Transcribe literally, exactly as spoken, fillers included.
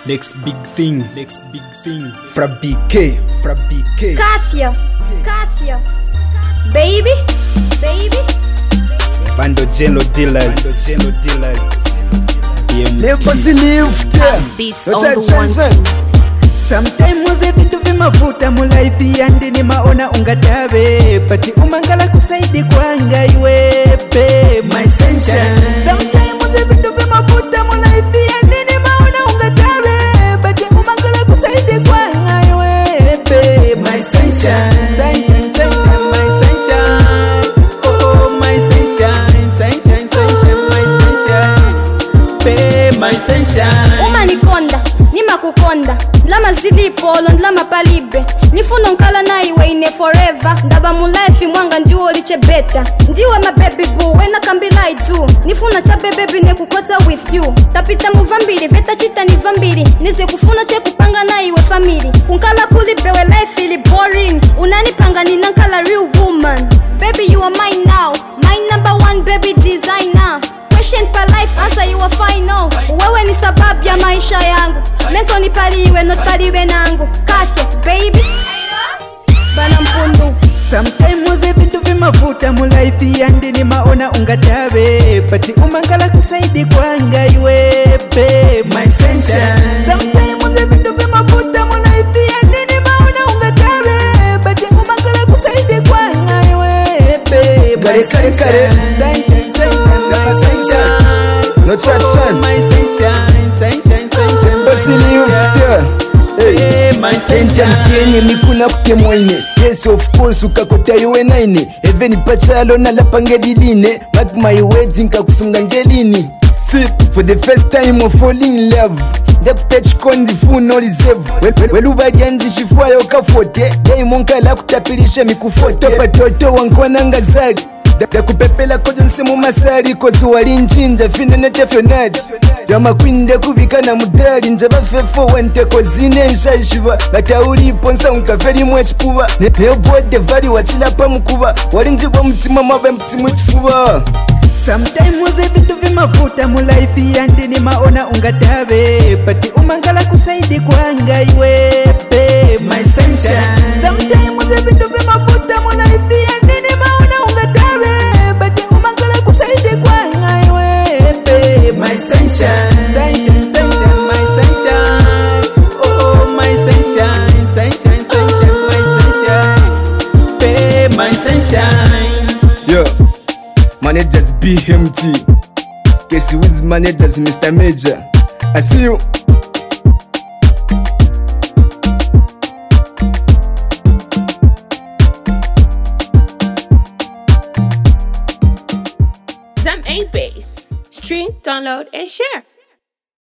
Next big thing, next big thing. Fra B K, Fra B K. Kasia, Kasia. Baby, baby. Vando Geno Dealers, Vando Geno Dealers. Never see live there. Beats on the one. Sometimes muze vitu vimavuta mu life yandi ni maona ungatabe pati umangala kusaidi kwanga iwepe my sunshine. Sometimes muze vitu vimavuta mu life yandi ni maona ungatabe pati umangala kusaidi kwanga iwepe my sunshine. Sunshine, sunshine, my sunshine. Oh, oh, my sunshine, sunshine, sunshine, my sunshine. Pe, my sunshine. Uma nikonda, nima kukonda. Lama zilipolo, lama palibe. Nifuno nkala na iwe ine forever. Ndaba mu life mwanga ndiwo liche beta. Ndiwe ma baby boo, wena kambilai tu. Nifuna cha baby ne kukota with you. Tapita mu vambili, veta chita ni vambili. Nize kufuna che kupanga na iwe family. Kunkala kulipewe life ili boring. Unanipanga ni nankala real woman. Baby you are mine now. My number one baby designer. Question per life, answer you are fine now. Wewe ni sababu ya maisha yangu. Meso ni paliwe, not paliwe nangu. Kasia, baby. Bana mpundu. Sometimes muze vitu vimavuta mu life yandi ni maona ungatabe pati umangala kusaidi kwanga iwepe my sunshine. Sometimes muze vitu vimavuta mu life yandi ni maona ungatabe pati umangala kusaidi kwanga iwepe my sunshine. Sunshine, sunshine, my sunshine. No chat son. My sunshine, sunshine, sunshine. Basi live there. Hey, my sunshine. Msienye mikuna kuke mwaine. Yes of course ukakota iwe naine. Even pachalo na lapangeli line. Mark my words inka kusunga ngelini. Sit for the first time of falling in love. The touch kondi funo reserve. Welu badianji shifua yoka fote. Dei monka la kutapilisha mikufote. Patoto wankwana ngazari. Da kupepela kojo nsemu masari kozi wali nchinja fine nete fenadi Dama kwinde kubika na mudari njaba fefo wente kozine nshaishiba Lata ulipo nsa unkaferi mwechipuba Neo bode vari wachilapa mkuba Wali njiba mtima mabe mtimu itifuba. Sometimes muze vitu vimavuta mu life yandi ni maona ungatabe pati umangala kusaidi kwanga iwepe my sunshine. Sometimes muze vitu vimavuta mu life yandi ni maona ungatabe pati umangala kusaidi kwanga iwepe my sunshine. Sunshine, sunshine, my sunshine. Oh, my sunshine, sunshine, sunshine, my sunshine. Pe, my sunshine. Yeah. Managers B M T. Casey with managers Mister Major. I see you. Them ain't bass. Stream, download, and share.